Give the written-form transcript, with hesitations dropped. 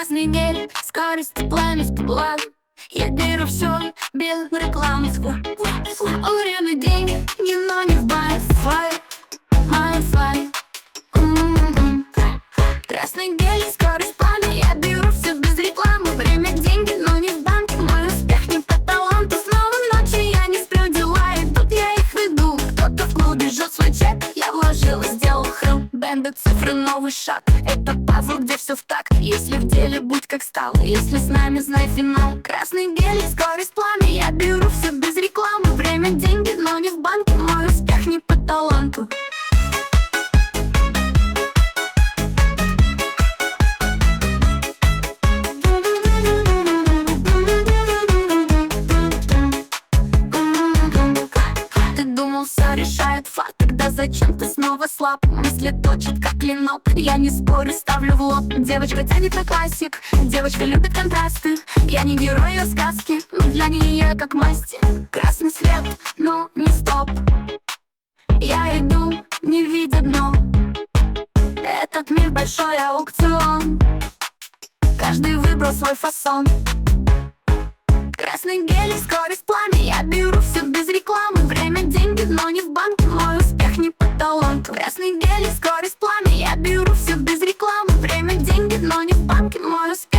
Красный гель, скорость, пламя, план. Я беру все без рекламы. Время, деньги, но не в Wi-Fi. Wi-Fi. Красный гель, скорость, пламя. Я беру все без рекламы. Время, деньги, но не в банке. Мой успех не по таланту. Снова ночью я не сплю, дела идут, я их веду. Кто-то в клубе жжет свой чек. Я вложил и сделал храм. Бенды, цифры, новый шаг. Это пазл, где все в такт. Если в деле, будь как стал. Если с нами, знай финал. Красный гель, скорость, пламя. Я беру все без рекламы. Время, деньги, но не в банке. Мой успех не по таланту. Все решает факт, тогда зачем ты снова слаб? Мысли точат как клинок, я не спорю, ставлю в лоб. Девочка тянет на классик, девочка любит контрасты. Я не герой ее сказки, но для нее как мастер. Красный свет, но не стоп. Я иду, не видя дно. Этот мир большой аукцион. Каждый выбрал свой фасон. Красный гель, скорость, пламя. Я беру все без рекламы. Время, деньги, но не в банке. Мой успех не по таланту. Красный гель, скорость, пламя. Я беру все без рекламы. Время, деньги, но не в банке. Мой успех